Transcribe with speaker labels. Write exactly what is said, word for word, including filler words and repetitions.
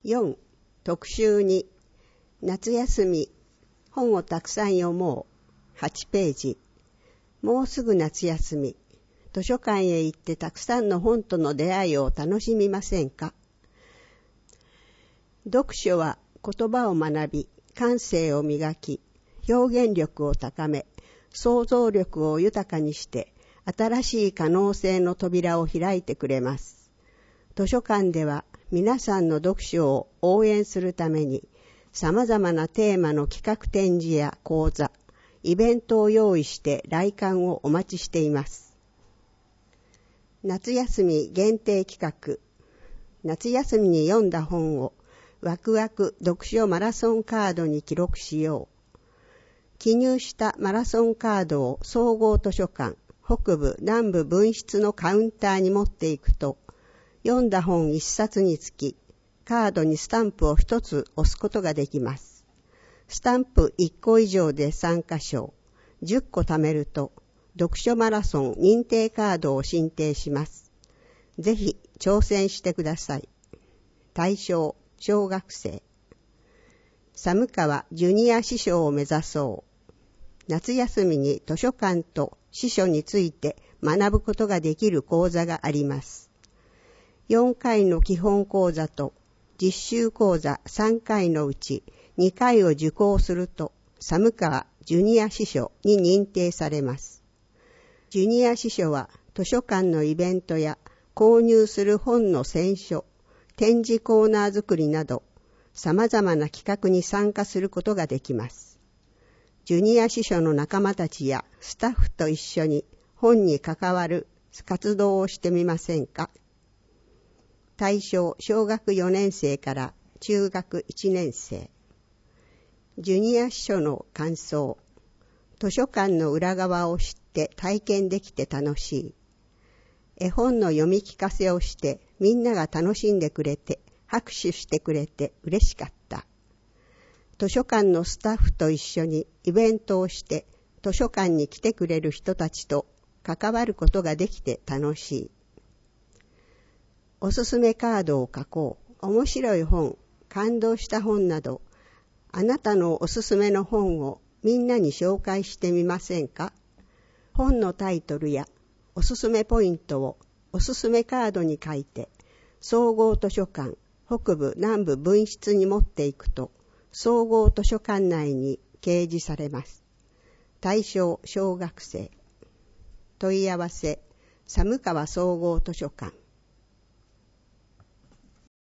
Speaker 1: よん、特集に、夏休み、本をたくさん読もう。はちページ。もうすぐ夏休み。図書館へ行ってたくさんの本との出会いを楽しみませんか？読書は言葉を学び、感性を磨き、表現力を高め、想像力を豊かにして、新しい可能性の扉を開いてくれます。図書館では皆さんの読書を応援するために、様々なテーマの企画展示や講座、イベントを用意して来館をお待ちしています。夏休み限定企画、夏休みに読んだ本をワクワク読書マラソンカードに記録しよう。記入したマラソンカードを総合図書館、北部南部分室のカウンターに持っていくと、読んだ本一冊につき、カードにスタンプを一つ押すことができます。スタンプいっこ以上で参加賞、じゅっこ貯めると、読書マラソン認定カードを申請します。ぜひ挑戦してください。対象、小学生。寒川ジュニア司書を目指そう。夏休みに図書館と司書について学ぶことができる講座があります。よんかいの基本講座と実習講座さんかいのうちにかいを受講すると寒川ジュニア司書に認定されます。ジュニア司書は図書館のイベントや購入する本の選書、展示コーナー作りなど様々な企画に参加することができます。ジュニア司書の仲間たちやスタッフと一緒に本に関わる活動をしてみませんか？対象、小学よねん生から中学いちねん生。ジュニア司書の感想。図書館の裏側を知って体験できて楽しい。絵本の読み聞かせをしてみんなが楽しんでくれて拍手してくれて嬉しかった。図書館のスタッフと一緒にイベントをして図書館に来てくれる人たちと関わることができて楽しい。おすすめカードを書こう。面白い本、感動した本など、あなたのおすすめの本をみんなに紹介してみませんか？本のタイトルやおすすめポイントをおすすめカードに書いて、総合図書館、北部南部分室に持っていくと、総合図書館内に掲示されます。対象、小学生。問い合わせ、寒川総合図書館。